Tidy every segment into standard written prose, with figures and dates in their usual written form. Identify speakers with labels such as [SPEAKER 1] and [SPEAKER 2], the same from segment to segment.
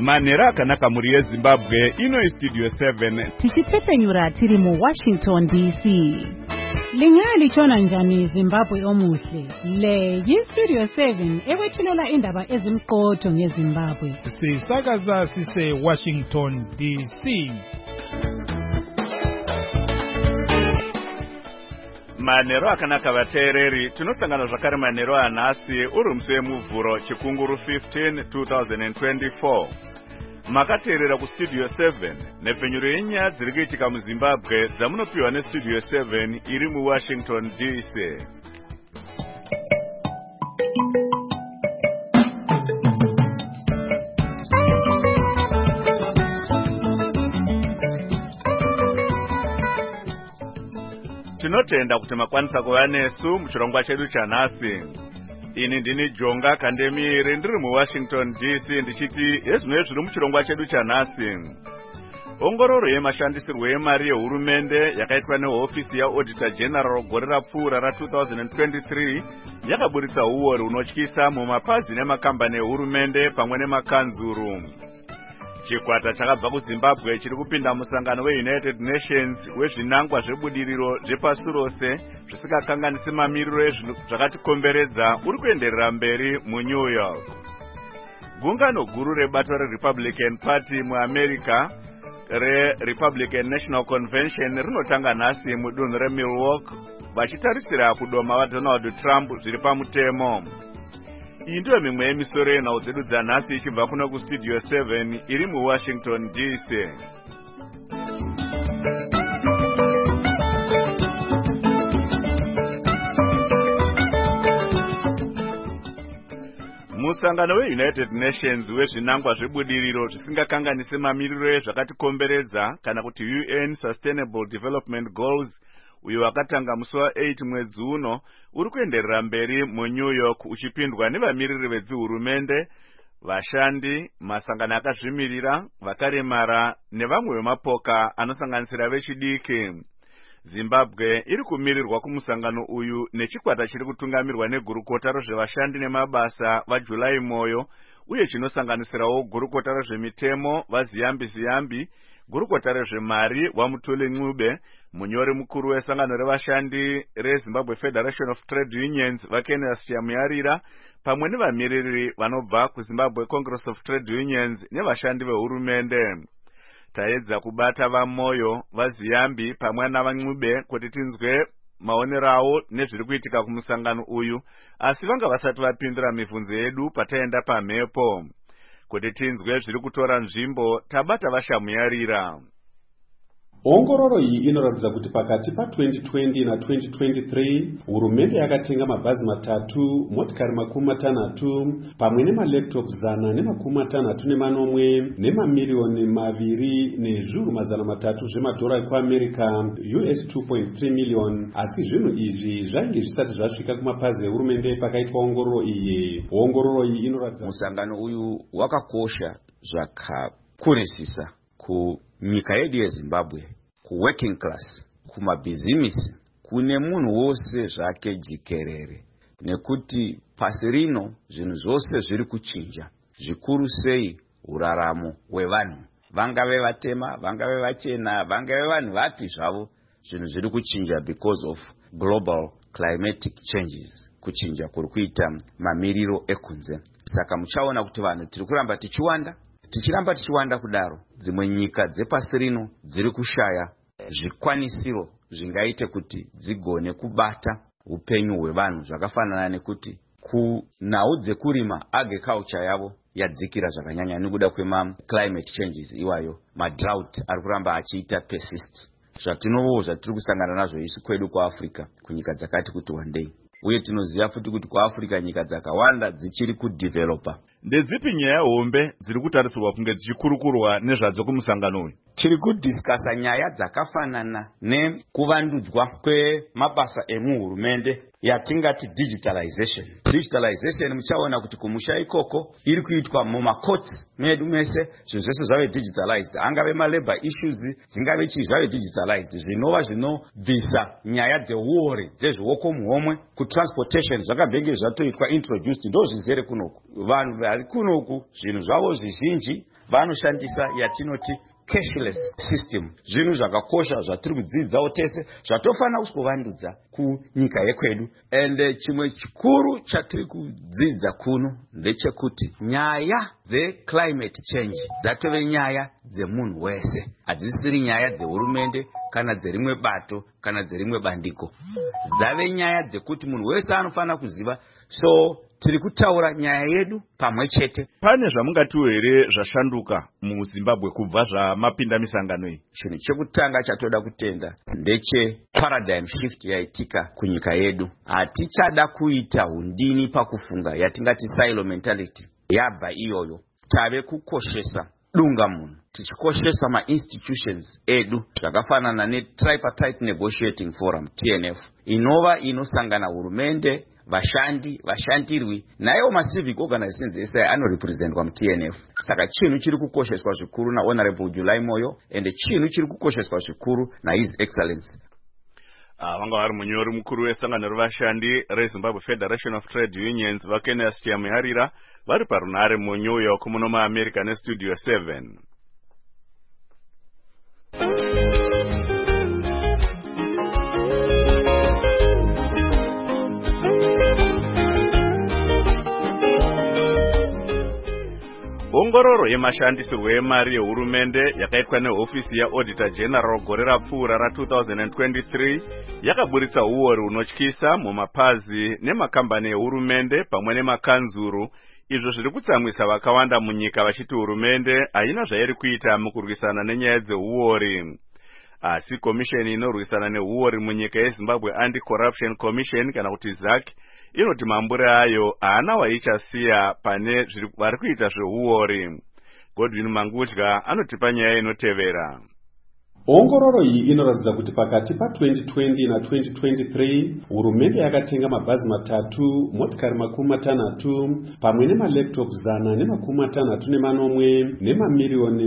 [SPEAKER 1] Manera akanaka muri yeZimbabwe ino Studio 7
[SPEAKER 2] tichipfepenyura tiri mu Washington DC. Lingalichona njani Zimbabwe omuhle? Le yi-Studio 7 ewethulela indaba ezimqotho ngeZimbabwe.
[SPEAKER 3] Sisakaza sise Washington DC.
[SPEAKER 1] Manero akanaka vateereri, tinosangana zvakare manero anhasi uri musi wemuvhuro chikunguru 15 2024. Makateerera kuStudio 7 nepfenyuro yenyaya dziri kuitika muZimbabwe dzamunopiwa neStudio 7 iri muWashington DC. Tinotenda kuti makwanisa kuva nesu muchirongwa chedu chanhasi. Ini ndini Jonga Kandemire ndiri muWashington DC ndichiti ezvinoi zviri muchirongwa chedu chanhasi. Ongororo yemashandisirwo yemari yehurumende yakaitwa nehofisi yaAuditor General gore rapfuura ra2023 yakaburitsa uori unotyisa mumapazi nemakambani ehurumende pamwe nemakanzuru. Chikwata chakabva kuZimbabwe chiri kupinda musangano weUnited Nations wezvinangwa zvebudiriro zvepasi rose zvisikakanganisi mamiriro zvakatikomberedza uri kuenderera mberi muNew York. Gungano guru rebato reRepublican Party muAmerica reRepublican National Convention rinotanga nhasi mudunhu reMilwaukee vachitarisira kudoma vaDonald Trump zviri pamutemo. Iyi ndiyo mimwe yemisoro yenhau dzedu dzanhasi ichibva kuno kuStudio 7 iri muWashington DC. Musangano weUnited Nations wezvinangwa zvebudiriro zvisingakanganisi mamiriro ezvakatikomberedza kana kuti UN Sustainable Development Goals uyo wakatanga musi wa8 mwedzi uno uri kuenderera mberi muNew York uchipindwa nevamiriri vedzihurumende, vashandi, masangano akazvimirira, vakaremara nevamwe vemapoka anosanganisira vechidiki. Zimbabwe iri kumirirwa kumusangano uyu nechikwata chiri kutungamirwa negurukota rezvevashandi nemabasa vaJulai Moyo uye chinosanganisirawo gurukota rezvemitemo vaZiyambi, gurukota rezvemari vaMutule Ncube, munyori mukuru wesangano revashandi reZimbabwe Federation of Trade Unions vaKenes Chamuyarira pamwe nevamiriri vanobva kuZimbabwe Congress of Trade Unions nevashandi vehurumende. Taedza kubata vaMoyo, vaZiyambi pamwe navaNcube kuti tinzwe maonero avo nezviri kuitika kumusangano uyu, asi vanga vasati vapindura mibvunzo yedu pataenda pamhepo. Kuti tinzwe zviri kutora nzvimbo tabata vaShamuyarira.
[SPEAKER 4] Ongororo iyi inoratidza kuti pakati pa2020 na2023 hurumende yakatenga mabhazi 3, motikari 60 pamwe nemalaptop 160 nemamiliyoni 2 nezviuru 300 zvemadhora ekuAmerica US$2.3 million. Asi zvinhu izvi zvainge zvisati zvasvika kumapazi ehurumende pakaitwa ongororo iyi. Ongororo iyi inoratidza
[SPEAKER 5] musangano uyu wakakosha zvakakurisisa kunyika yedu yeZimbabwe, kuworking class, kumabhizimisi, kune munhu wose zvake jikerere, nekuti pasi rino zvinhu zvose zviri kuchinja, zvikuru sei uraramo hwevanhu, vangave vatema, vangave vachena, vangave vanhu vapi zvavo, zvinhu zviri kuchinja because of global climatic changes, kuchinja kuri kuita mamiriro ekunze. Saka muchaona kuti vanhu tiri kuramba tichiramba kudaro, dzimwe nyika dzepasi rino dziri kushaya zvikwanisiro zvingaite kuti dzigone kubata upenyu hwevanhu, zvakafanana nekuti kunhau dzekurima agriculture yavo yadzikira zvakanyanya nekuda kwema-climate changes iwayo, madrought ari kuramba achiita persist. Zvatiri kusangana nazvo isu kwedu kuAfrica, kunyika dzakati kuti wandei. Uye tinoziva futi kuti kuAfrica nyika dzakawanda dzichiri kudevelopa.
[SPEAKER 1] Ndedzipi nyaya hombe dziri kutarisirwa kunge dzichikurukurwa nezvadzo kumusangano uyu?
[SPEAKER 5] Tiri kudhiskasa nyaya dzakafanana nekuvandudzwa kwemabasa emuhurumende yatingati digitalization. Muchaona kuti kumusha ikoko iri kuitwa mumacourts medu mese, zvinhu zvese zvave digitalized, angave malabor issues dzingave chii zvave digitalized, zvinova zvinobvisa nyaya dzeuori dzezvioko muhomwe. Kutransportation zvakabhenge zvatoitwa introduced, ndo zvizere kunoku. Vanhu vari kunoku zvinhu zvavo zvizhinji vanoshandisa yatinoti cashless system. Zvinhu zvakakosha zvatiri kudzidzawo tese zvatofana kusivandudza kunyika yekwedu. And chimwe chikuru chatiri kudzidza kuno ndechekuti nyaya climate change dzatove nyaya dzemunhu wese, hadzisiri nyaya dzehurumende kana dzerimwe bato kana dzerimwe bandiko, dzave nyaya dzekuti munhu wese anofana kuziva. So tiri kutaura nyaya yedu pamwe chete.
[SPEAKER 1] Pane zvamungatiwo here zvashanduka muZimbabwe kubva zvamapinda misangano iyi?
[SPEAKER 5] Chinhu chekutanga chatoda kutenda ndeche paradigm shift yaitika kunyika yedu. Hatichada kuita hundini pakufunga yatingati silo mentality. Yabva iyoyo, tave kukoshesa dunga munhu, tichikoshesa ma-institutions edu zvakafanana ne-tripartite negotiating forum TNF, inova inosangana hurumende, vashandi, vashandirwi, nayo ma-civic organizations ese anorepresentwa mu-TNF. Saka chinhu chiri kukosheswa zvikuru na-Honorable July Moyo, ende chinhu chiri kukosheswa zvikuru na-His Excellency.
[SPEAKER 1] Vanga vari munyori mukuru wesangano revashandi reZimbabwe Federation of Trade Unions vaKeneas Chiyamuharira vari parunare muNew York muno muAmerica neStudio 7. Ongororo yemashandisirwo emari yehurumende yakaitwa nehofisi yaAuditor General gore rapfuura ra2023 yakaburitsa uori hunotyisa mumapazi nemakambani ehurumende pamwe nemakanzuru, izvo zviri kutsamwisa vakawanda munyika vachiti hurumende haina zvairi kuita mukurwisana nenyaya dzeuori. Asi komisheni inorwisana nehuori munyika yeZimbabwe Anti-Corruption Commission kana kuti ZAC inoti mambure ayo haana waichasiya pane vari kuita zveuori. Godwin Mangudya anotipa nyaya inotevera.
[SPEAKER 4] Ongororo iyi inoratidza kuti pakati pa2020 na 2023 hurumende yakatenga mabhazi 3, motikari 60 pamwe nemalaptop 164 nemamiliyoni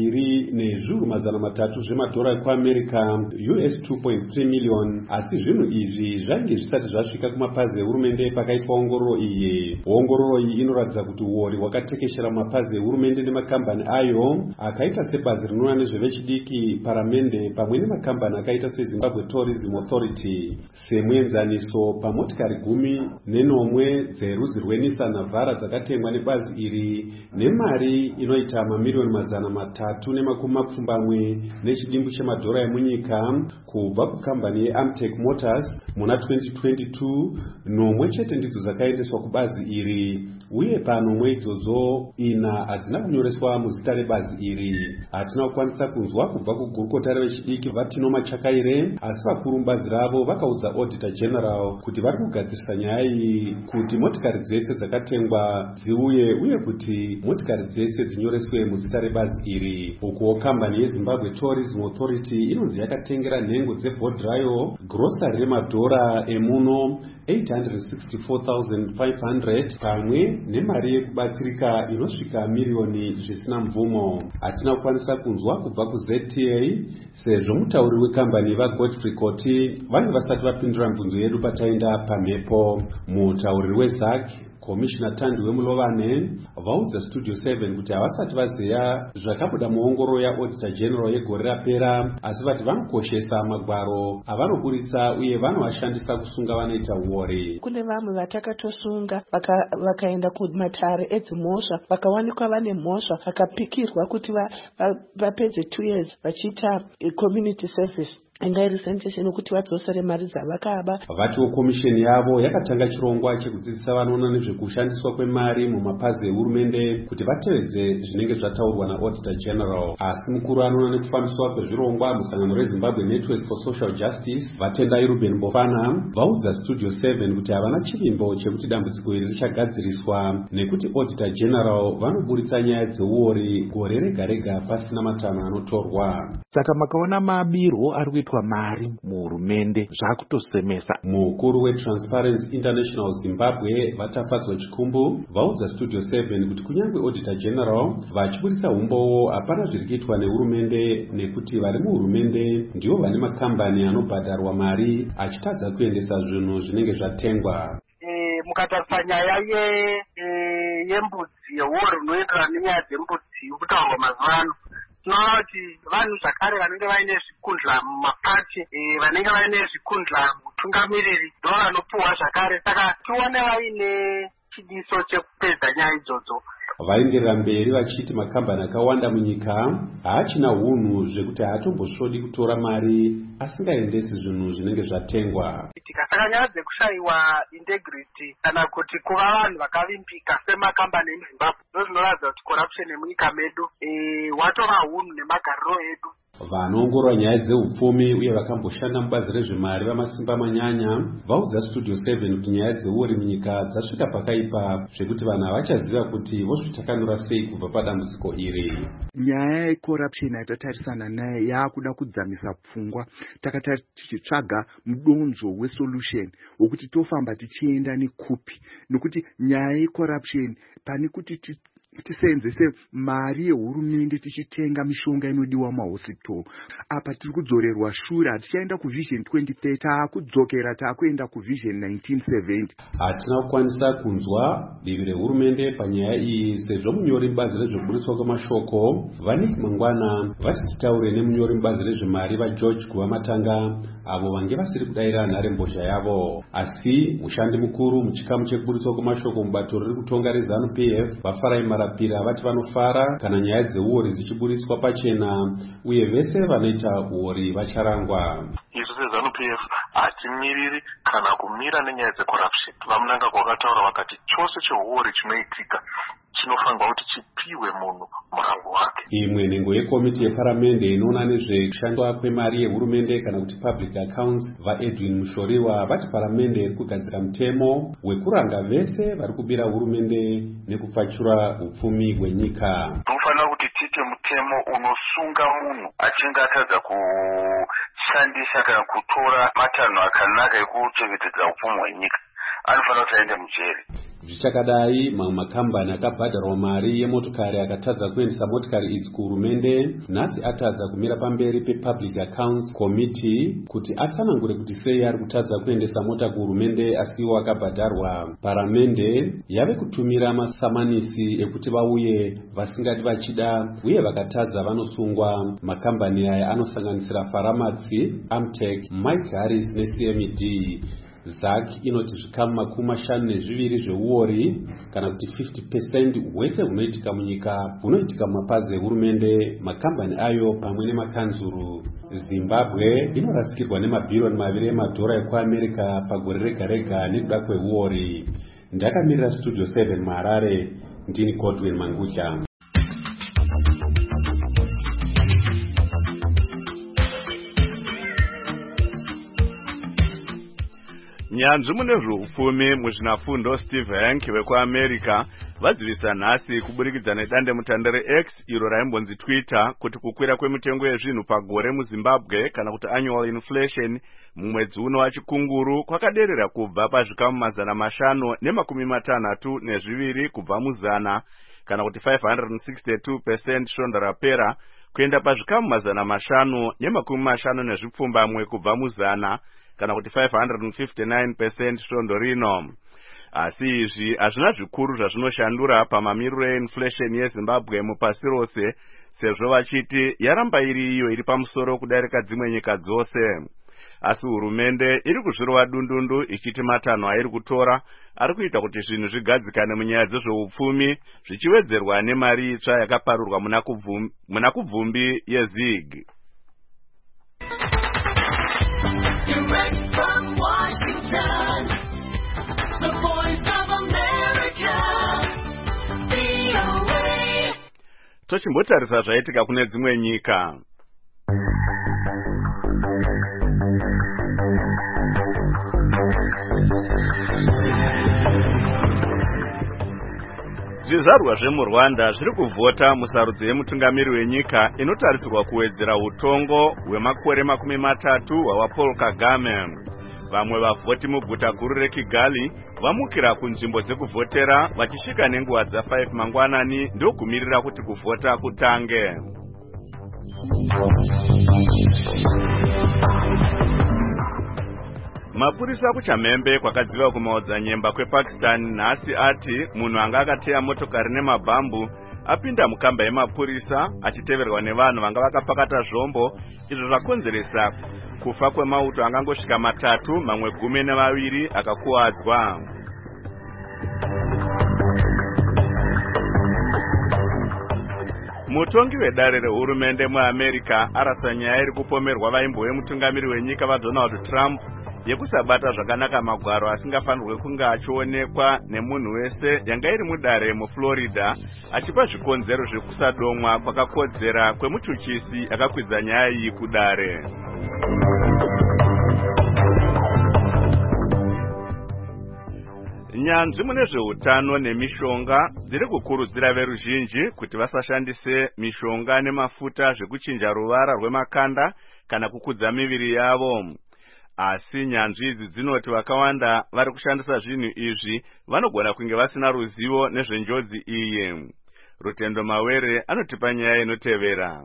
[SPEAKER 4] 2.3 zvemadhora ekuAmerica US 2.3 million. Asi zvinhu izvi zvainge zvisati zvasvika kumapazi ehurumende pakaitwa ongororo iyi. Ongororo iyi inoratidza kuti uori hwakatekeshera mapazi ehurumende nemakambani ayo akaita sebazi rinoona nezvevechidiki paramende pamwe nemakambani akaita seZimbabwe Tourism Authority. Semuenzaniso, pamotikari 14 dzerudzi rweNissan Navara dzakatengwa nebazi iri nemari inoita mamiliyoni 370 nechidimbu chemadhora emunyika kubva kukambani yeAmtech Motors muna 2022, nomwe chete ndidzo dzakaendeswa kubazi iri, uye panomwe idzodzo 4 hadzina kunyoreswa muzita rebazi iri. Hatina kukwanisa kunzwa kubva kugurukota revechidiki Vatino Machakaire, asi vakuru mubazi ravo vakaudza Auditor General kuti vari kugadzirisa nyaya iyi kuti motikari dzese dzakatengwa dziuye uye kuti motikari dzese dzinyoreswe muzita rebazi iri. Uko kambani yeZimbabwe Tourism Authority inonzi yakatengera nhengo dzebhodhirayo grocery remadhora emuno 864,500 pamwe nemari yekubatsirika inosvika miliyoni zvisina mvumo. Hatina kukwanisa kunzwa kubva kuZTA sezvo mutauri wekambani vaGodfrey Koti vange vasati vapindura mibvunzo yedu pataenda pamhepo. Mutauriri weZAC Komishina Tandi Wemulovane vaudza Studio 7 kuti havasati vaziva zvakabuda muongororo yaAuditor General yegore rapera, asi vati vanokoshesa magwaro avanoburitsa uye vanovashandisa kusunga vanoita uori.
[SPEAKER 6] Kune vamwe vatakatosunga vakaenda kumatare edzimhosva vakawanikwa vane mhosva vakapikirwa kuti vapedze 2 years vachiita community service ingairisentesheni kuti vadzosere mari dzavakaba.
[SPEAKER 4] Vatiwo komisheni yavo yakatanga chirongwa chekudzidzisa vanoona nezvekushandiswa kwemari mumapazi ehurumende kuti vatevedze zvinenge zvataurwa naAuditor General. Asi mukuru anoona nekufambiswa kwezvirongwa musangano reZimbabwe Network for Social Justice Vatendai Ruben Mbofana vaudza Studio 7 kuti havana chivimbo chekuti dambudziko iri richagadziriswa nekuti Auditor General vanoburitsa nyaya dzeuori gore rega rega pasina matanho anotorwa.
[SPEAKER 7] Saka makaona mabirwo ari kuitwa mari muhurumende zvakutosemesa.
[SPEAKER 4] Mukuru weTransparency International Zimbabwe Vatafadzwa Chikumbu vaudza Studio 7 kuti kunyange Auditor General vachiburitsa umbowo hapana zviri kuitwa nehurumende nekuti vari muhurumende ndivo vane makambani anobhadharwa mari achitadza kuendesa zvinhu zvinenge zvatengwa.
[SPEAKER 8] Mukatarisa nyaya yembudzi yehoro inoenderana nenyaya dzembudzi kutaurwa mazuva ano. Tinoona kuti vanhu zvakare vanenge vaine zvikundla mumapati, vanenge vaine zvikundla mutungamiriri ndo vanopuhwa zvakare. Saka tione vaine chidiso chekupedza nyaya idzodzo.
[SPEAKER 4] Vaenderera mberi vachiti makambani akawanda munyika haachina hunhu zvekuti haatombosvodi kutora mari asingaendesi zvinhu zvinenge zvatengwa.
[SPEAKER 8] Saka nyaya dzekushayiwa integrity kana kuti kuva vanhu vakavimbika semakambani emuZimbabwe ndo zvinoratidza kuti corruption yemunyika medu watova hunhu nemagariro edu.
[SPEAKER 4] Vanoongorora nyaya dzeupfumi uye vakamboshanda mubazi rezvemari vamasimba manyanya vaudza Studio 7 kuti nyaya dzeuori munyika dzasvika pakaipa zvekuti vanhu havachaziva kuti vozvitakanura sei kubva padambudziko iri.
[SPEAKER 9] Nyaya yecorruption yatatarisana naye yakuda kudzamisa pfungwa. Takati tichitsvaga mudonzo wesolution wokuti tofamba tichienda nekupi, nokuti nyaya yecorruption pane kuti tiseenzese mari yehurumende tichitenga mishonga inodiwa mahosipitoro. Apa tiri kudzorerwa shure, hatichaenda kuvision 2030, taakudzokera taakuenda kuvision 1970.
[SPEAKER 4] Hatina kukwanisa kunzwa divi rehurumende panyaya iyi sezvo munyori mubazi rezvekuburitswa kwemashoko Vanik Mangwana vachitaure nemunyori mubazi rezvemari vaGeorge Guvamatanga avo vange vasiri kudayira nharembozha yavo. Asi mushandi mukuru muchikamu chekuburitswa kwemashoko mubato riri kutonga reZANU-PF vaFarai Marapira vati vanofara kana nyaya dzeuori dzichiburitswa pachena uye vese vanoita uori vacharangwa.
[SPEAKER 10] Isu seZANU-PF hatimiriri kana kumira nenyaya dzecorruption. Vamunanga kwakataura vakati chose cheuori chinoitika chinofanirwa kuti chipiwe munhu murango wake.
[SPEAKER 4] Imwe nhengo yekomiti yeparamende inoona nezvekushandwa kwemari yehurumende kana kuti public accounts vaEdwin Mushoriwa vati paramende iri kugadzira mutemo wekuranga vese vari kubira hurumende nekupfachura upfumi hwenyika.
[SPEAKER 10] Tofanira kuti tiite mutemo unosunga munhu achinge atadza kushandisa kana kutora matanho akanaka ekuchengetedza upfumi hwenyika. Anofanira kuti aende mujeri.
[SPEAKER 4] Zvichakadai mamwe makambani akabhadharwa mari yemotokari akatadza kuendesa motikari idzi kuhurumende nhasi atadza kumira pamberi pepublic accounts committee kuti atsanangure kuti sei ari kutadza kuendesa mota kuhurumende asiwo akabhadharwa. Paramende yave kutumira masamanisi ekuti vauye vasingadi vachida uye vakatadza vanosungwa. Makambani aya anosanganisira Faramatsi, Amtech, Mike Harris neCMD. ZAC inoti zvikamu 52 zveuori kana kuti 50% hwese hunoitika munyika hunoitika mumapazi ehurumende, makambani ayo pamwe nemakanzuru. Zimbabwe inorasikirwa nemabhiriyoni 2 emadhora ekuAmerica pagore rega rega nekuda kweuori. Ndakamirira Studio 7 muHarare, ndini Godwin Mangutya.
[SPEAKER 1] Nyanzvi mune zveupfumi muzvinafundo Steve Hanke vekuAmerica vazivisa nhasi kuburikidza nedandemutande reX iro raimbonzi Twitter kuti kukwira kwemitengo yezvinhu pagore muZimbabwe kana kuti annual inflation mumwedzi uno wachikunguru kwakaderera kubva pazvikamu 562 kubva muzana kana kuti 562% svondo rapera kuenda pazvikamu 550 kubva muzana kana kuti 559% svondo rino. Asi izvi hazvina zvikuru zvazvinoshandura pamamiriro einflation yeZimbabwe mupasi rose, sezvo vachiti yaramba iri iyo iri pamusoro kudarika dzimwe nyika dzose. Asi hurumende iri kuzvirova dundundu ichiti matanho airi kutora ari kuita kuti zvinhu zvigadzikane munyaya dzezveupfumi zvichiwedzerwa nemari itsva yakaparurwa muna kubvumbi yeZIG.
[SPEAKER 11] Direct from Washington, the voice of America, VOA.
[SPEAKER 1] Tochimbotarisa zvaitika kune dzimwe nyika. Zvizvarwa zvemuRwanda zviri kuvhota musarudzo yemutungamiri wenyika inotarisirwa kuwedzera utongo hwemakore 30 hwaPaul Kagame. Vamwe vavhoti muguta guru reKigali vamukira kunzvimbo dzekuvhotera vachisvika nenguva dza5 mangwanani ndokumirira kuti kuvhota kutange. Mapurisa kuChamhembe kwakadziva kumaodzanyemba kwePakistan nhasi ati munhu anga akateya motokari nemabhambu apinda mukamba yemapurisa achiteverwa nevanhu vanga vakapakata zvombo, izvo zvakonzeresa kufa kwemauto angangosvika 3, mamwe 12 akakuwadzwa. Mutongi wedare rehurumende muAmerica arasa nyaya iri kupomerwa vaimbo vemutungamiri wenyika vaDonald Trump yekusabata zvakanaka magwaro asingafanirwe kunge achionekwa nemunhu wese yanga iri mudare muFlorida, achipa zvikonzero zvekusadomwa kwakakodzera kwemuchuchisi akakwidza nyaya iyi kudare. Nyanzvi mune zveutano nemishonga dziri kukurudzira veruzhinji kuti vasashandise mishonga nemafuta zvekuchinja ruvara rwemakanda kana kukudza miviri yavo. Asi nyanzvi idzi dzinoti vakawanda vari kushandisa zvinhu izvi vanogona kunge vasina ruzivo nezvenjodzi iyi. Rutendo Mawere anotipa nyaya inotevera.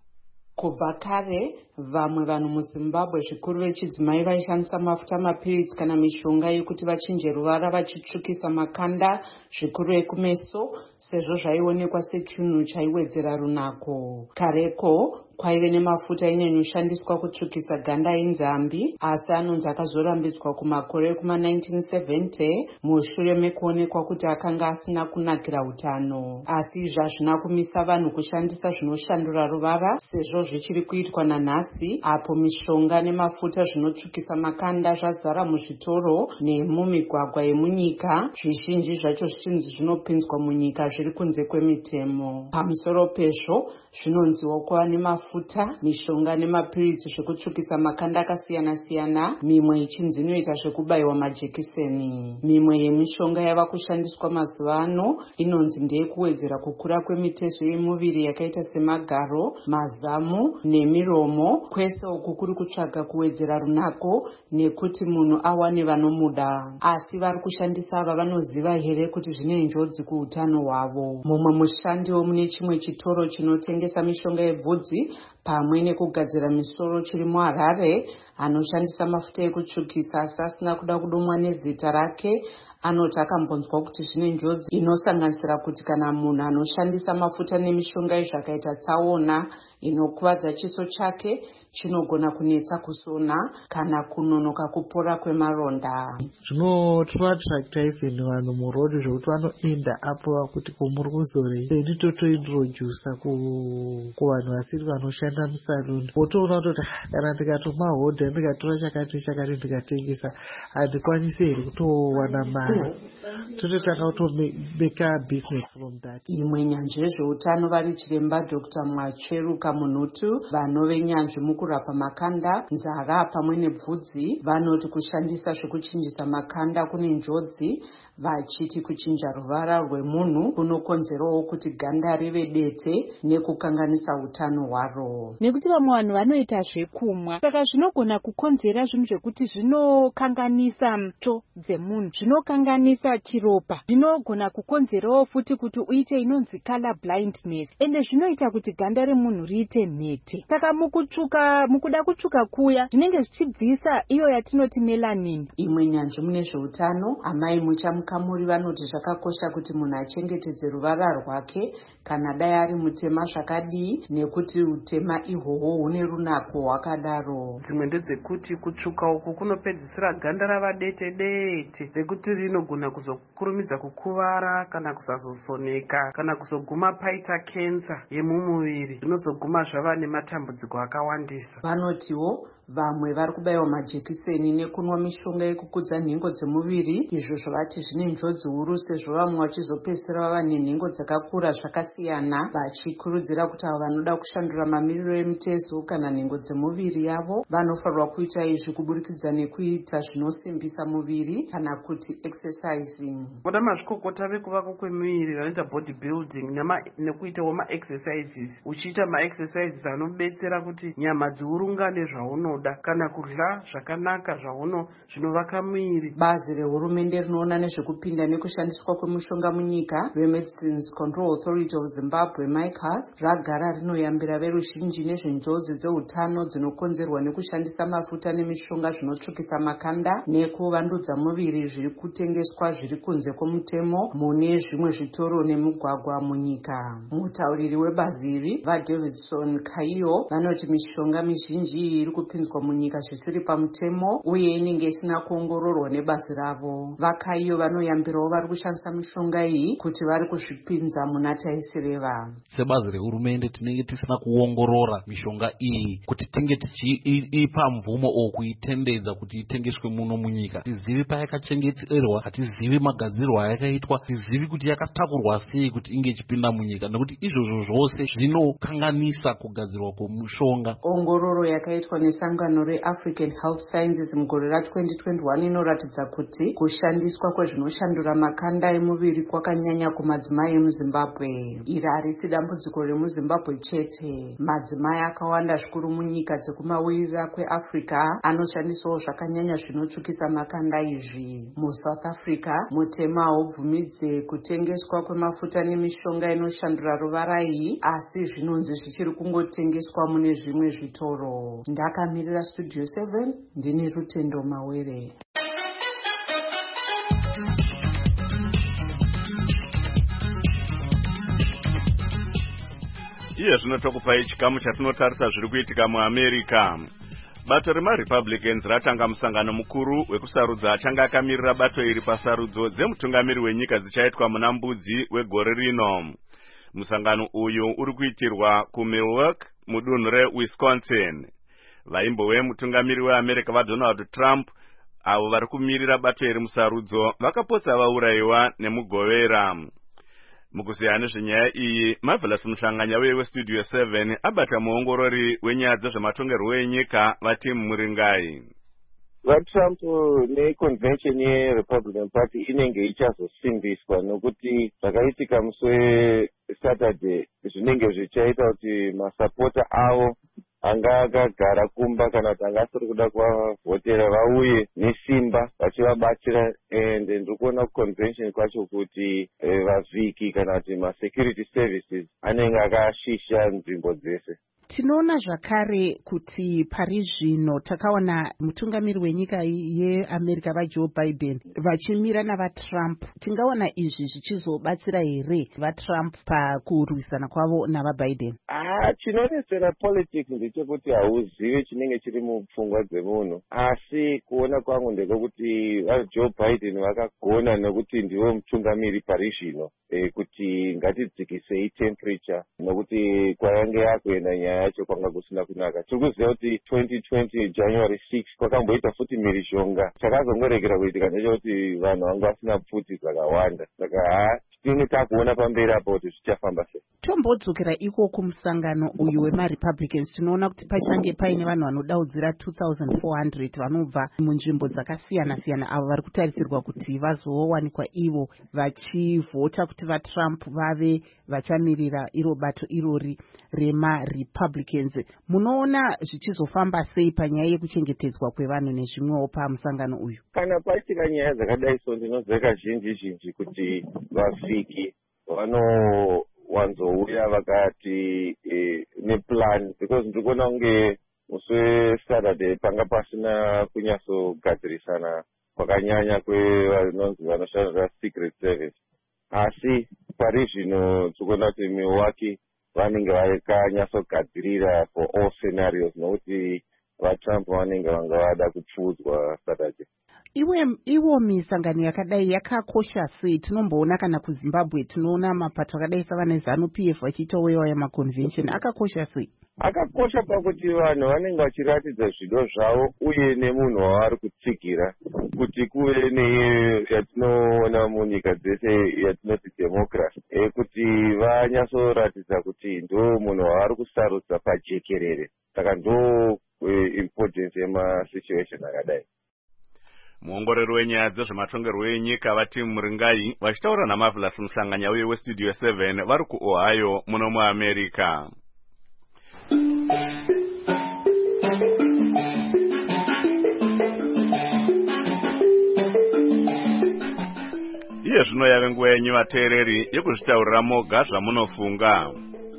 [SPEAKER 12] Kubva kare vamwe vanhu muZimbabwe zvikuru vechidzimai vaishandisa mafuta, mapiritsi kana mishonga yekuti vachinje ruvara vachitsvukisa makanda, zvikuru ekumeso, sezvo zvaionekwa sechinhu chaiwedzera runako. Kareko kwaive nemafuta ainyanyo kutsvukisa ganda einzambi, asi anonzi akazorambidzwa kumakore kuma1970 mushure mekuonekwa kuti akanga asina kunakira utano. Asi izvi hazvina kumisa vanhu kushandisa zvinoshandura ruvara, sezvo zvichiri kuitwa nanhasi, apo mishonga nemafuta zvinotsvukisa makanda zvazara muzvitoro nemumigwagwa yemunyika, zvizhinji zvacho zvichinzi zvinopinzwa munyika zviri kunze kwemitemo. Pamusoro pezvo, zvinonziwo kuva nemafuta, mishonga nemapiritsi zvekutsvukisa makanda akasiyana-siyana, mimwe ichinzi inoita zvekubayiwa majekiseni. Mimwe yemishonga yava kushandiswa mazuva ano inonzi ndeyekuwedzera kukura kwemitezo yemuviri yakaita semagaro, mazamu nemiromo, kwese uku kuri kutsvaga kuwedzera runako nekuti munhu awane vanomuda. Asi vari kushandisa ava vanoziva here kuti zvine njodzi kuutano hwavo. Mumwe mushandiwo mune chimwe chitoro chinotengesa mishonga yebvudzi pamwe nekugadzira misoro chiri muHarare anoshandisa mafuta ekutsvukisa asi asina kuda kudomwa nezita rake, anoti akambonzwa kuti zvine njodzi inosanganisira kuti kana munhu anoshandisa mafuta nemishonga izvakaita tsaona inokuvadza chiso chake, chinogona kunetsa kusona kana kunonoka kupora kwemaronda.
[SPEAKER 13] Zvinotoattracta even vanhu murodhi zvekuti vanoenda apo kuti kumuri kuzorei, nditotointrodusa kuvanhu vasiri vanoshanda musaluni. Wotoona kuti kana ndikatomahodha ndikatora chakati ndikatengesa handikwanisi here kutowana mari. Tototanga kutobeka business from that.
[SPEAKER 12] Imwe nyanzvi yezveutano vari chiremba Dr. Mwacheruka Munutu, vanove nyanzvi mukurapa makanda, nzara pamwe nebvudzi, vanoti kushandisa zvekuchinjisa makanda kune njodzi, vachiti kuchinja ruvara rwemunhu kunokonzerawo kuti ganda rive dete nekukanganisa utano hwaro.
[SPEAKER 2] Nekuti vamwe vanhu vanoita zvekumwa, saka zvinogona kukonzera zvinhu zvekuti zvinokanganisa mto dzemunhu, zvinokanganisa chiropa, zvinogona kukonzerawo futi kuti uite inonzi color blindness, ende zvinoita kuti ganda remunhu riite mhete. Saka mukuda kutsvuka kuya zvinenge zvichibvisa iyo yatinoti melanin.
[SPEAKER 12] Imwe nyanzvi mune zveutano, amai muchamukamuri vanoti zvakakosha kuti munhu achengetedze ruvara rwake kana dai ari mutema zvakadii, nekuti utema ihwohwo hune runako hwakadaro.
[SPEAKER 6] Dzimwe ndedzekuti kutsvuka uku kunopedzisira ganda rava dete rekuti rinogona kuzokurumidza kukuvara kana kusazosoneka kana kuzoguma paita kensa yemumuviri, zvinozoguma zvava nematambudziko akawandisa.
[SPEAKER 12] Vanotiwo vamwe vari kubayiwa majekiseni nekunwa mishonga yekukudza nhengo dzemuviri, izvo zvavati zvine njodzi huru sezvo vamwe vachizopedzisira vava nenhengo dzakakura zvakasiyana, vachikurudzira kuti avo vanoda kushandura mamiriro emitezo kana nhengo dzemuviri yavo vanofanirwa kuita izvi kuburikidza nekuita zvinosimbisa muviri kana kuti exercising.
[SPEAKER 6] Voda mazvikokota vekuvako kwemuviri vanoita body building nekuitawo maexercises, uchiita maexercises anobetsera kuti nyama dziurungane zvaunoda. zvamunoda kana kudla zvakanaka zvinovaka muviri.
[SPEAKER 12] Bazi rehurumende rinoona nezvekupinda nekushandiswa kwemishonga munyika reMedicines Control Authority of Zimbabwe MICAS ragara rinoyambira veruzhinji nezvenjodzi dzeutano dzinokonzerwa nekushandisa mafuta nemishonga zvinotsvukisa makanda nekuvandudza muviri zviri kutengeswa zviri kunze kwemutemo mune zvimwe zvitoro nemugwagwa munyika. Mutauriri webazi iri vaDavidson Kaiyo vanoti mishonga mizhinji iri kupinzwa munyika zvisiri pamutemo uye inenge isina kuongororwa nebazi ravo. Vakaiyo vanoyambirawo vari kushandisa mishonga iyi kuti vari kuzvipinza muna taisireva.
[SPEAKER 14] Sebazi rehurumende tinenge tisina kuongorora mishonga iyi kuti tinge tichiipa mvumo o kuitendedza kuti itengeswe muno munyika. Tizivi payakachengeterwa, hatizivi magadzirwo ayakaitwa, tizivi kuti yakatakurwa sei kuti inge ichipinda munyika, nekuti izvozvo zvose zvinokanganisa kugadzirwa kwemishonga.
[SPEAKER 12] Ongororo yakaitwa nesangano reAfrican Health Sciences mugore ra2021 inoratidza kuti kushandiswa kwezvinoshandura makanda emuviri kwakanyanya kumadzimai emuZimbabwe. Iri harisi dambudziko remuZimbabwe chete. Madzimai akawanda zvikuru munyika dzekumavirira kweAfrica anoshandisawo zvakanyanya zvinotsvukisa makanda izvi. MuSouth Africa mutema haubvumidze kutengeswa kwemafuta nemishonga inoshandura ruvara iyi, asi zvinonzi zvichiri kungotengeswa mune zvimwe zvitoro. Ndakamirira Studio 7 ndini Rutendo Mawere.
[SPEAKER 1] Iye zvinotokupai chikamu chatinotarisa zviri kuitika muAmerica. Bato remaRepublicans ratanga musangano mukuru wekusarudza achanga akamirira bato iri pasarudzo dzemutungamiri wenyika dzichaitwa muna Mbudzi wegore rino. Musangano uyu uri kuitirwa kuMilwaukee mudunhu reWisconsin. Vaimbo wemutungamiri weAmerica vaDonald Trump avo vari kumirira bato iri musarudzo vakapotsa vaurayiwa nemugovera. Mukusiyana nezvenyaya iyi, Marvelous Mushanganya weStudio 7 abata muongorori wenyaya dzezvematongerwo enyika vati Muringai.
[SPEAKER 15] VaTrump neconvention yeRepublican Party inenge ichazosimbiswa nokuti zvakaitika musi weSaturday zvinenge zvichaita kuti masapota avo anga akagara kumba kana kuti anga asiri kuda kuvavhotera vauye nesimba vachivabatsira. And ndikuona kuconvention kwacho kuti vavhiki kana kuti masecurity services anenge akashisha nzvimbo dzese.
[SPEAKER 2] Tinoona zvakare kuti pari zvino takaona mutungamiri wenyika yeAmerica vaJoe Biden vachimira navaTrump. Tingaona izvi zvichizobatsira here vaTrump pakurwisana kwavo navaBiden?
[SPEAKER 15] Chinonetsera politics ndechekuti hauzivi chinenge chiri mupfungwa dzemunhu, asi kuona kwangu ndekuti vaJoe Biden vakagona nokuti ndiwo mutungamiri pari zvino kuti ngatidzikisei temperature, nokuti kwayange yakuenda nyaya yacho kwanga kusina kunaka. Tiri kuziva kuti 2020 January 6 kwakamboita futi mhirizhonga. Chakazongoregera kuitika ndechekuti vanhu vanga vasina pfuti dzakawanda. Saka tinenge takuona pamberi apo kuti zvichafamba sei.
[SPEAKER 2] Tombodzokera ikoko musangano uyu wemaRepublicans tinoona kuti pachange paine vanhu vanodaudzira 2400 vanobva munzvimbo dzakasiyana-siyana avo vari kutarisirwa kuti vazowanikwa ivo vachivhota kuti vaTrump vave vachamirira iro bato irori remaRepublicans. Munoona zvichizofamba sei panyaya yekuchengetedzwa kwevanhu nezvimwewo pamusangano uyu?
[SPEAKER 15] Kana paitika nyaya dzakadai so ndinoziva kazhinji kuti vavhiki vanowanzouya vakati neplan, because ndikuona kunge musi weSaturday panga pasina kunyatsogadzirisana kwakanyanya kwevanonzi vanoshandira secret service. Asi pari zvino tikuona kuti Milwaukee vanenge vakanyatsogadzirira for all scenarios, nokuti vaTrump vanenge vanga vada kupfuudzwa Saturday.
[SPEAKER 2] Iwo misangano yakadai yakakosha sei? Tinomboona kana kuZimbabwe tinoona mapato akadai savane ZANU-PF vachiitawo yamaconvention. Akakosha sei?
[SPEAKER 15] Akakosha pakuti vanhu vanenge vachiratidza zvido zvavo uye nemunhu wavari kutsigira kuti kuve neiyo yatinoona munyika dzese yatinoti democracy, kuti vanyatsoratidza kuti ndo munhu wavari kusarudza pajekerere. Saka ndo importance yemasituation akadai.
[SPEAKER 1] Muongorori wenyaya dzezvematongerwo enyika vati Muringai vachitaura naMarvelous Mushanganya weStudio 7 vari kuOhio muno muAmerica. iye zvino yave nguva yenyu vateereri yekuzvitaurira moga zvamunofunga.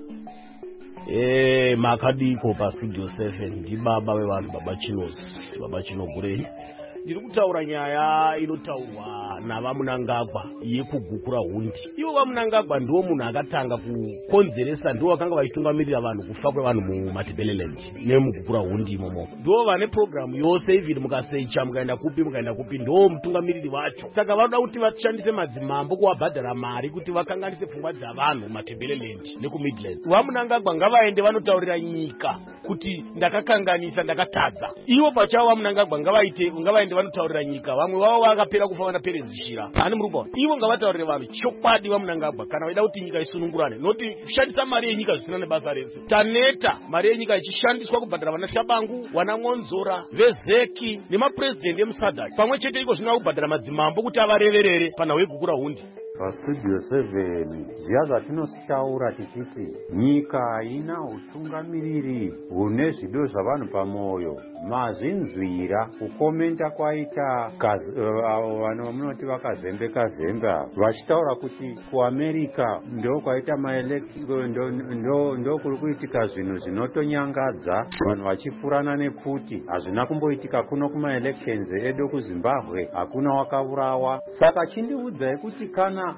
[SPEAKER 16] Makadiko pastudio 7 ndibaba vevanhu baba Chinogurei. Ndiri kutaura nyaya inotaurwa navamunangagwa yekugukura hundi. Ivo vamunangagwa ndiwo munhu akatanga kukonzeresa, ndiwo vakanga vachitungamirira vanhu kufa kwevanhu muMatebeleland nemugukura hundi imomo. Ndiwo vane programu yose, even mukasecha mukaenda kupi ndiwo mutungamiriri vacho. Saka vanoda kuti vashandise madzimambo kuvabhadhara mari kuti vakanganise pfungwa dzavanhu muMatebeleland nekuMidland. Vamunangagwa ngavaende vanotaurira nyika kuti ndakakanganisa, ndakatadza. Ivo pachavo vamunangagwa ngavaende vanotaurira nyika. Vamwe vavo vakapera kufa vanaperedzishira. Ani murupa. Ivo ngavataurire vanhu chokwadi vamunangagwa kana vaida kuti nyika isunungurane. Noti kushandisa mari yenyika zvisina nebasa rese. Taneta mari yenyika ichishandiswa kubhadhara vana Shabangu, wana Ngonzora, Vezeki nemapurezidendi emuSADC. Pamwe chete iko zvina kubhadhara madzimambo kuti avareverere pana wegukura hundi.
[SPEAKER 17] Pastudio 7 ziya zvatinotaura tichiti nyika haina utungamiriri hune zvido zvavanhu pamwoyo. Mazvinzwira kukomenta kwaita vanhu vamunoti vakazemba vachitaura kuti kuAmerica ndo kwaita ndo kuri kuitika zvinhu zvinotonyangadza, vanhu vachifurana nepfuti. Hazvina kumboitika kuno kumaelections edu kuZimbabwe, hakuna wakaurawa. Saka chindiudzai kuti kana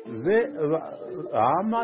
[SPEAKER 17] hama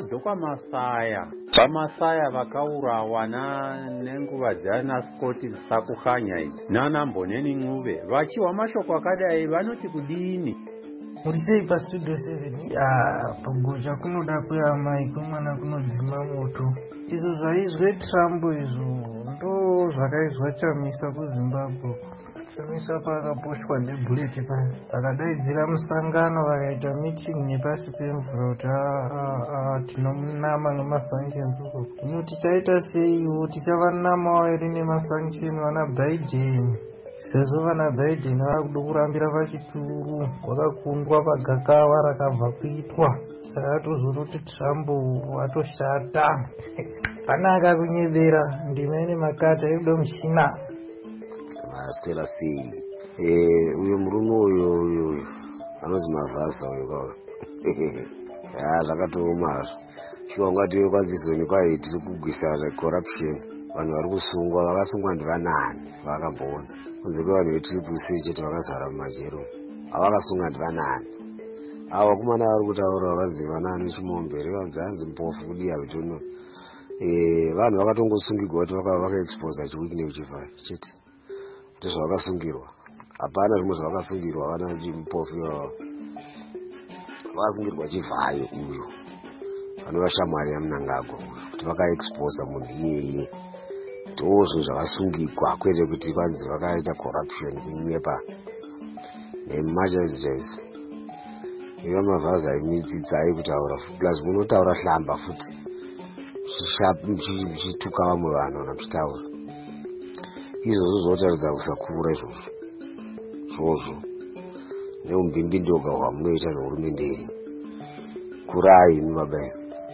[SPEAKER 17] dzokwamasiya vakaurawa nenguva dzana Scott Sakukhanya idzi nana Mboneni Ncube vachiwa mashoko akadai vanoti kudini?
[SPEAKER 13] Murisei pastudio 7 pagoja kunoda kuyamai kwemwana kunodzima moto. Izvo zvaizwe Trump izvo ndo zvakaizwa Chamisa kuZimbabwe. Chamisa pakaposhwa nebhuleti paya vakadaidzira musangano vakaita meeting nepasi pemvura kuti tinomunama nemasanctions uko. Hino tichaita seiwo, tichavanamawo ere nemasanction vana Biden? Sezvo vana Biden vakuda kurambira pachituru, vakakundwa pagakawa rakabva kuitwa. Saka tozoti Trump watoshata. Panaka kunyebera ndimene makata ekuda mushina.
[SPEAKER 18] Aswera sei uyo murume uyo anozi Mavhasa uyo kwawe zvakatoomazvo shuwa ungati kwanzizoni kwayo tiri kugwisana corruption. Vanhu vari kusungwa, vakasungwa ndivanani vakamboona kunze kwevanhu veTriple chete vakazara mumajero. Avakasunga ndivanani avo vakomana vari kutaura vanzi vanani Chimombere vanzi mpofu kudiya vitono. Vanhu vakatongosungirwa kuti vakaexposa chiwikine kuchivhaya chete zvavakasungirwa. Hapana zvimwe zvavakasungirwa vana Chimpofu vakasungirwa chivhayo uyo vanova shamwari yamunangagwa uyo kuti vakaexposa munhu iyeye. Ndozvo zvavasungirwa, kwete kuti kwanzi vakaita corruption kunyepa nemachaizi. Iva Mavhaza imidzidzai kutaura plus munotaura hlamba futi muchituka vamwe vanhu kana muchitaura izvozvo zvotaridza kusakura izvozvo neumbimbindoga hwamunoita nehurumende yenyu. Kurai mubabai.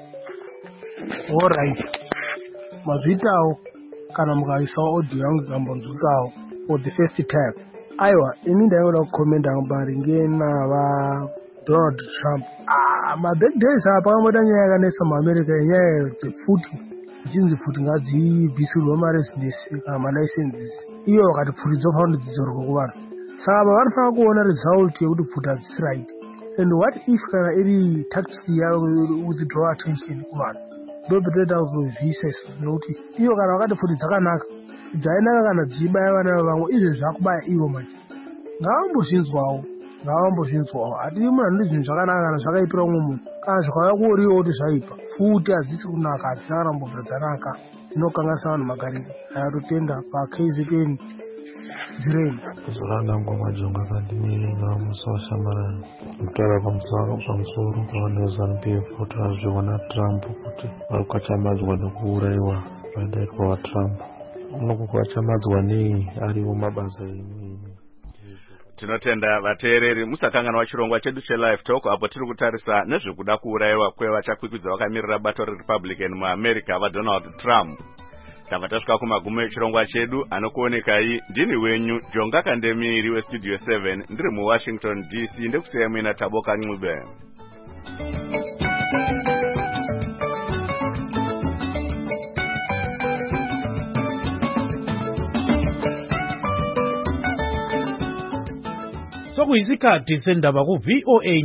[SPEAKER 19] Alright, mazvitawo kana mukaisawo audio yangu ikambonzwikawo for the first time. Aiwa, ini ndaiona kukomenda maringe nava Donald Trump. Mabig days apa pakamboda nyaya yakanesa muAmerica yenyaya dzefuti. Ichinzi futi ngadzibvisirwe maresidence kana malaisenses. Iyo vakati futi dzofanira dzidzorwe kuvanhu. Saka vanofanira kuona result yekuti futi hadzisi right. And what if kana iri tactics yavo withdraw attention kuvanhu? Ndopetoita kuzozvisa nokuti iyo kana vakati futi dzakanaka dzainaka kana dzichibaya vana vamwe izvo zvakubaya ivo manje. Ngavambozvinzwawo. Hatiri munhu anoita zvinhu zvakanaka kana zvakaipira umwe munhu. Kana zvikauya kuoriwo kuti zvaipa futi hadzisi kunaka, hadzina kana mbobva dzanaka, dzinokanganisa vanhu magariro. Ayatotenda paKZN dzireni
[SPEAKER 20] zvakanangwa majonga kandimiringa musa washamarana kutaura pamusoro pavanhu veZANU-PF kuti vazviona Trump kuti vari kwachamadzwa nekuurayiwa vaitaitwa vaTrump. Unoko kwachamadzwa nei ariwo mabasa enyu.
[SPEAKER 1] Tinotenda vateereri musakanganwa chirongwa chedu cheLive Talk apo tiri kutarisa nezvekuda kuurayiwa kwevachakwikwidza vakamirira bato reRepublican muAmerica vaDonald Trump. tabva tasvika kumagumo echirongwa chedu. Anokuonekai ndini wenyu Jonga Kandemiri westudio 7 ndiri muWashington DC. Ndekusiya muina Taboka Ncube.
[SPEAKER 3] Sokuyisikhathi sendaba ku VOA